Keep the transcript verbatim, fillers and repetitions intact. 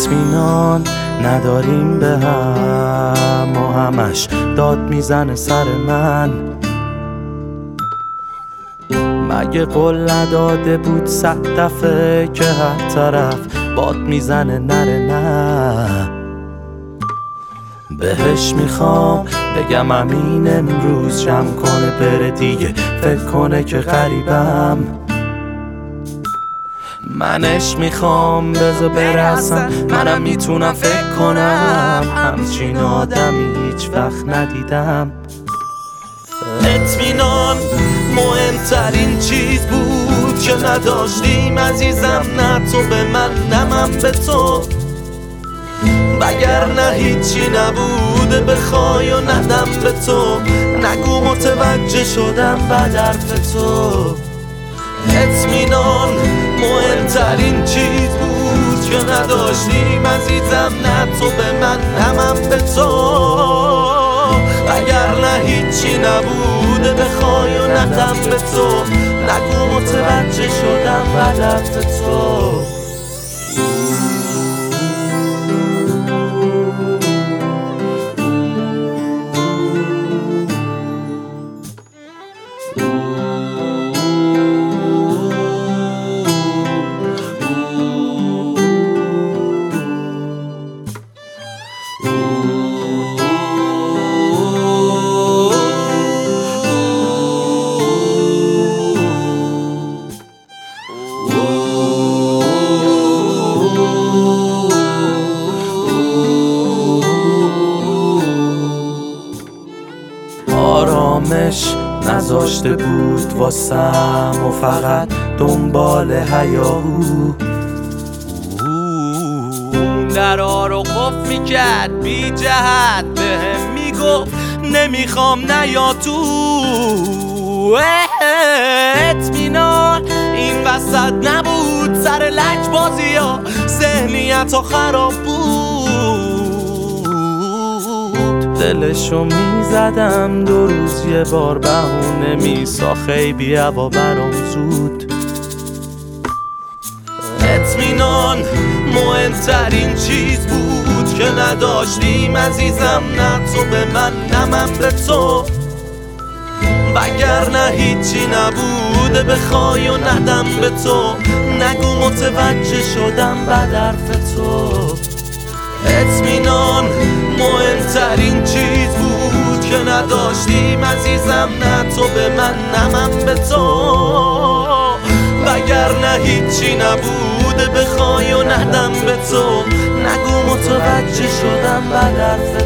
اطمینان نداریم به هم و همش داد میزنه سر من. مگه قول نداده بود صد دفعه که هر طرف باد میزنه نره نه؟ بهش میخوام بگم امین امروز جمع کنه بره دیگه، فکر کنه که غریبم. منش میخوام بذار برسم، منم میتونم فکر کنم همچین آدمی هیچ وقت ندیدم. اطمینان مهمترین چیز بود که نداشتیم عزیزم، نه تو به من نه من به تو، وگرنه هیچی نبوده بخوای و ندم به تو. نگو متوجه شدم بعد حرف تو. اطمینان مهمترین چیز بود که نداشتیم عزیزم، نه تو به من نه من به تو، وگرنه هیچی نبوده بخوای و ندم به تو. نگو متوجه شدم بعد حرف تو. آرامش نذاشته بود واسم و فقط دنبال هیاهو. درها رو قفل میکرد بی جهت بهم میگفت نمیخوام نیا تو. اطمینان این وسط نبود، سر لج بازی ها ذهنیت ها خراب بود. دلشو میزدم دو روز یه بار بهونه میسا خیلی هوا برام زود. اطمینان مهمترین چیز بود که نداشتیم عزیزم، نه تو به من نه من به تو، وگرنه هیچی نبوده بخوای و ندم به تو. نگو متوجه شدم بعد حرف تو. اطمینان مهمترین چیز بود که نداشتیم عزیزم، نه تو به من نه من به تو، وگرنه هیچی نبوده بخوای و ندم به تو. نگو متوجه شدم بعد حرف